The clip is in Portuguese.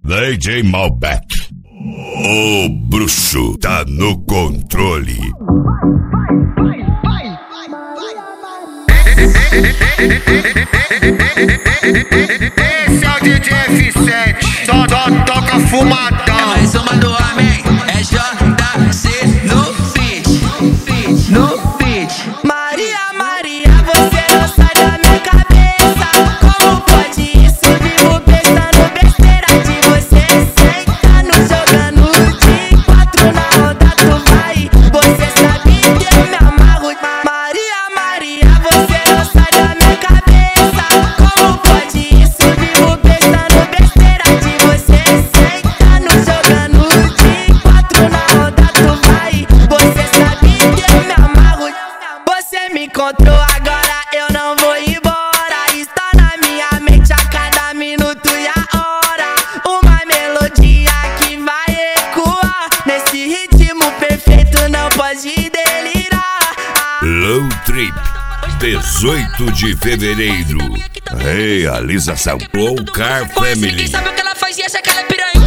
DJ Malbec. O bruxo tá no controle. Esse é o DJ F7, só toca fumadão. É mais uma do homem, é JC no beat, no beat. Maria, Maria, você não sai da minha cabeça. Como pode isso? Vivo pensando besteira de você. Sentando, jogando de 4 na roda, tu vai. Você sabe que eu me amarro. Maria, Maria, você não sai da minha cabeça. Como pode isso? Vivo pensando besteira de você. Sentando, jogando de 4 na roda, tu vai. Você sabe que eu me amarro. Você me encontrou agora, eu não vou embora. Está na minha mente a cada minuto e a hora. Uma melodia que vai ecoar. Nesse ritmo perfeito não pode delirar. Low Trip, 18 de fevereiro. Realização Low Car Family. Sabe o que ela faz e essa que ela é piranha.